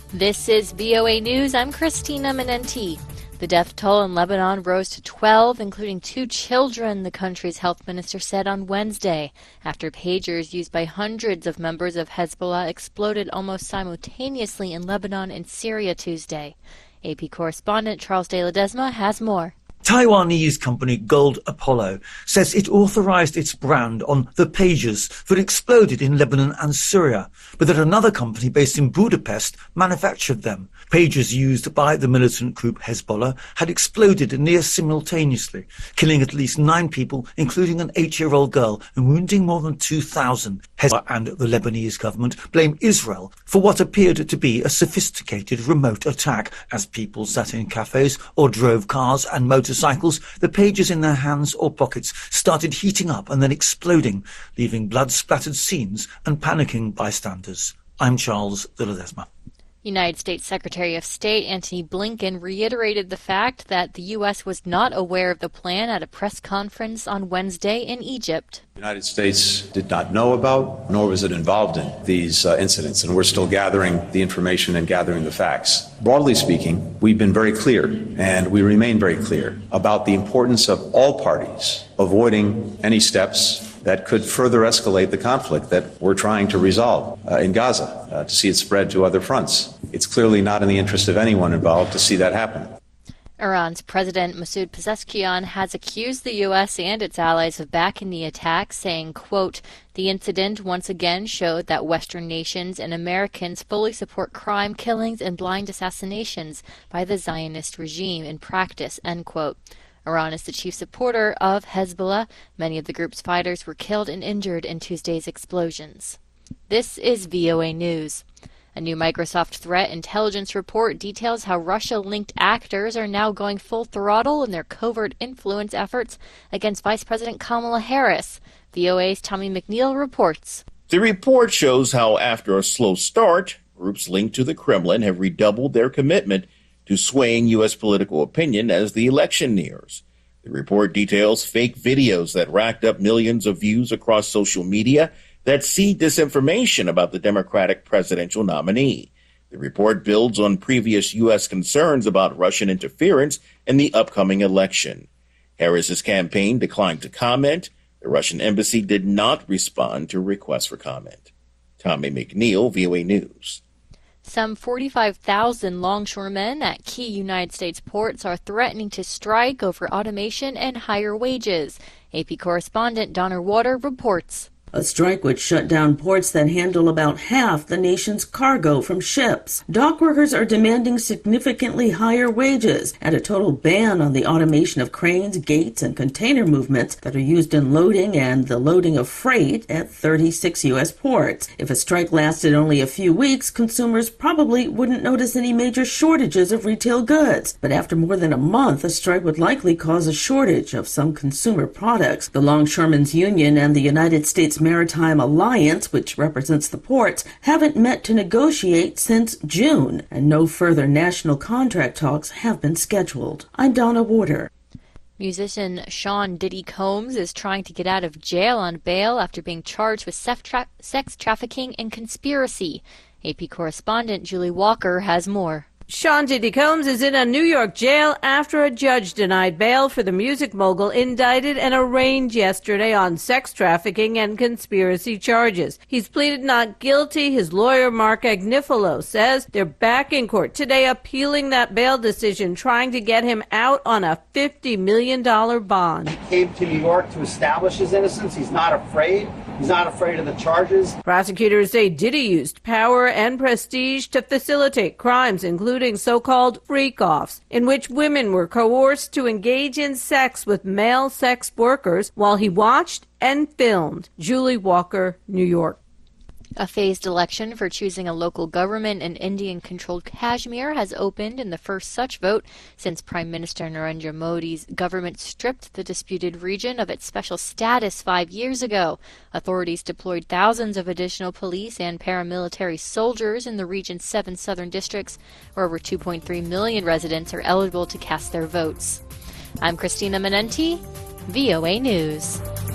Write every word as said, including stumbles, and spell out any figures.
This is V O A News. I'm Christina Menenti. The death toll in Lebanon rose to twelve, including two children, the country's health minister said on Wednesday, after pagers used by hundreds of members of Hezbollah exploded almost simultaneously in Lebanon and Syria Tuesday. A P correspondent Charles de Ledesma has more. Taiwanese company Gold Apollo says it authorized its brand on the pagers that exploded in Lebanon and Syria, but that another company based in Budapest manufactured them. Pagers used by the militant group Hezbollah had exploded near simultaneously, killing at least nine people, including an eight-year-old girl, and wounding more than two thousand. Hezbollah and the Lebanese government blame Israel for what appeared to be a sophisticated remote attack. As people sat in cafes or drove cars and motorcycles, Cycles, the pagers in their hands or pockets started heating up and then exploding, leaving blood-splattered scenes and panicking bystanders. I'm Charles de Ledesma. United States Secretary of State Antony Blinken reiterated the fact that the U S was not aware of the plan at a press conference on Wednesday in Egypt. The United States did not know about, nor was it involved in these uh, incidents, and we're still gathering the information and gathering the facts. Broadly speaking, we've been very clear, and we remain very clear, about the importance of all parties avoiding any steps that could further escalate the conflict that we're trying to resolve uh, in Gaza, uh, to see it spread to other fronts. It's clearly not in the interest of anyone involved to see that happen. Iran's President Masoud Pezeshkian has accused the U S and its allies of backing the attack, saying, quote, "The incident once again showed that Western nations and Americans fully support crime, killings, and blind assassinations by the Zionist regime in practice," end quote. Iran is the chief supporter of Hezbollah. Many of the group's fighters were killed and injured in Tuesday's explosions. This is V O A News. A new Microsoft threat intelligence report details how Russia-linked actors are now going full throttle in their covert influence efforts against Vice President Kamala Harris. V O A's Tommy McNeil reports. The report shows how, after a slow start, groups linked to the Kremlin have redoubled their commitment to swaying U S political opinion as the election nears. The report details fake videos that racked up millions of views across social media that seed disinformation about the Democratic presidential nominee. The report builds on previous U S concerns about Russian interference in the upcoming election. Harris's campaign declined to comment. The Russian embassy did not respond to requests for comment. Tommy McNeil, V O A News. Some forty-five thousand longshoremen at key United States ports are threatening to strike over automation and higher wages. A P correspondent Donner Water reports. A strike would shut down ports that handle about half the nation's cargo from ships. Dock workers are demanding significantly higher wages and a total ban on the automation of cranes, gates, and container movements that are used in loading and the loading of freight at thirty-six U S ports. If a strike lasted only a few weeks, consumers probably wouldn't notice any major shortages of retail goods. But after more than a month, a strike would likely cause a shortage of some consumer products. The Longshoremen's Union and the United States Maritime Alliance, which represents the ports, haven't met to negotiate since June, and no further national contract talks have been scheduled. I'm Donna Water. Musician Sean Diddy Combs is trying to get out of jail on bail after being charged with sex trafficking and conspiracy. A P correspondent Julie Walker has more. Sean Diddy Combs is in a New York jail after a judge denied bail for the music mogul indicted and arraigned yesterday on sex trafficking and conspiracy charges. He's pleaded not guilty. His lawyer, Mark Agnifilo, says they're back in court today appealing that bail decision, trying to get him out on a fifty million dollars bond. He came to New York to establish his innocence. He's not afraid. He's not afraid of the charges. Prosecutors say Diddy used power and prestige to facilitate crimes, including so-called freak-offs, in which women were coerced to engage in sex with male sex workers while he watched and filmed. Julie Walker, New York. A phased election for choosing a local government in Indian-controlled Kashmir has opened in the first such vote since Prime Minister Narendra Modi's government stripped the disputed region of its special status five years ago. Authorities deployed thousands of additional police and paramilitary soldiers in the region's seven southern districts, where over two point three million residents are eligible to cast their votes. I'm Christina Menenti, V O A News.